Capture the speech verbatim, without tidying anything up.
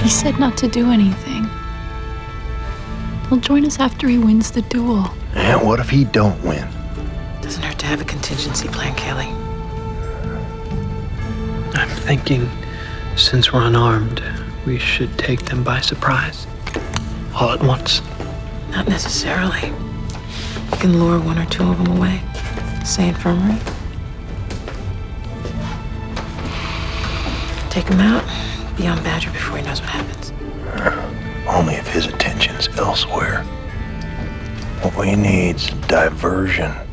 He said not to do anything. He'll join us after he wins the duel. And what if he don't win? Doesn't hurt to have a contingency plan, Kelly. I'm thinking, since we're unarmed, we should take them by surprise. All at once. Not necessarily. We can lure one or two of them away. Say infirmary. Take him out, be on Badger before he knows what happens. Only if his attention's elsewhere. What we need's diversion.